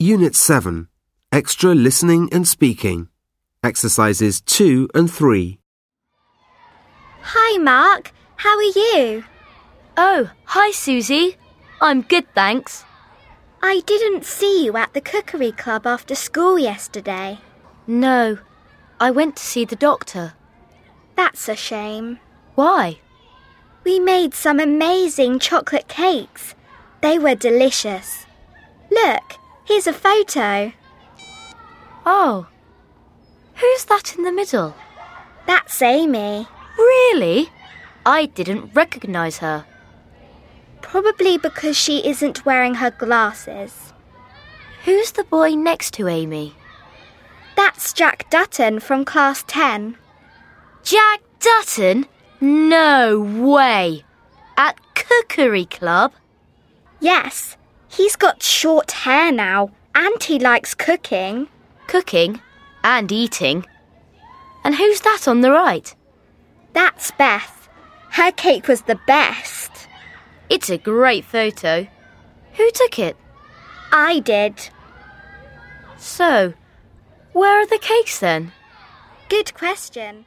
Unit 7. Extra listening and speaking. Exercises 2 and 3. Hi, Mark. How are you? Oh, hi, Susie. I'm good, thanks. I didn't see you at the cookery club after school yesterday. No, I went to see the doctor. That's a shame. Why? We made some amazing chocolate cakes. They were delicious. Look, here's a photo. Oh, who's that in the middle? That's Amy. Really? I didn't recognise her. Probably because she isn't wearing her glasses. Who's the boy next to Amy? That's Jack Dutton from Class 10. Jack Dutton? No way! At Cookery Club? Yes, he's got short hair now and he likes cooking. Cooking and eating. And who's that on the right? That's Beth. Her cake was the best. It's a great photo. Who took it? I did. So, where are the cakes then? Good question.